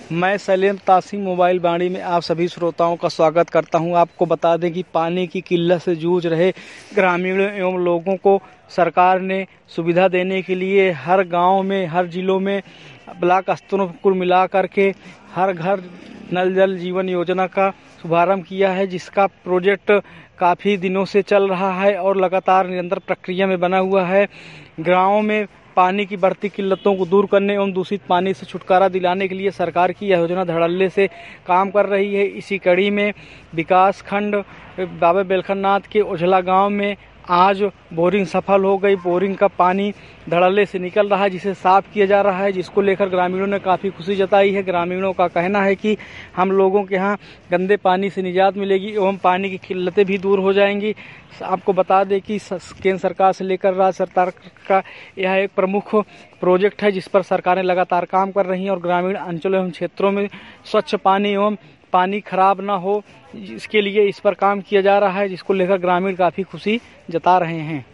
मैं शैलेंद्र तासी मोबाइल वाणी में आप सभी श्रोताओं का स्वागत करता हूं। आपको बता दें कि पानी की किल्लत से जूझ रहे ग्रामीणों एवं लोगों को सरकार ने सुविधा देने के लिए हर गांव में, हर जिलों में ब्लॉक स्तरों पर कुल मिला करके हर घर नल जल जीवन योजना का शुभारंभ किया है, जिसका प्रोजेक्ट काफ़ी दिनों से चल रहा है और लगातार निरंतर प्रक्रिया में बना हुआ है। गाँव में पानी की बढ़ती किल्लतों को दूर करने एवं दूषित पानी से छुटकारा दिलाने के लिए सरकार की यह योजना धड़ल्ले से काम कर रही है। इसी कड़ी में विकास खंड बाबा बेलखनाथ के उझला गांव में आज बोरिंग सफल हो गई। बोरिंग का पानी धड़ल्ले से निकल रहा है, जिसे साफ किया जा रहा है, जिसको लेकर ग्रामीणों ने काफ़ी खुशी जताई है। ग्रामीणों का कहना है कि हम लोगों के यहाँ गंदे पानी से निजात मिलेगी एवं पानी की किल्लतें भी दूर हो जाएंगी। आपको बता दें कि केंद्र सरकार से लेकर राज्य सरकार का यह एक प्रमुख प्रोजेक्ट है, जिस पर सरकारें लगातार काम कर रही हैं और ग्रामीण अंचलों एवं क्षेत्रों में स्वच्छ पानी एवं पानी खराब ना हो, इसके लिए इस पर काम किया जा रहा है, जिसको लेकर ग्रामीण काफ़ी खुशी जता रहे हैं।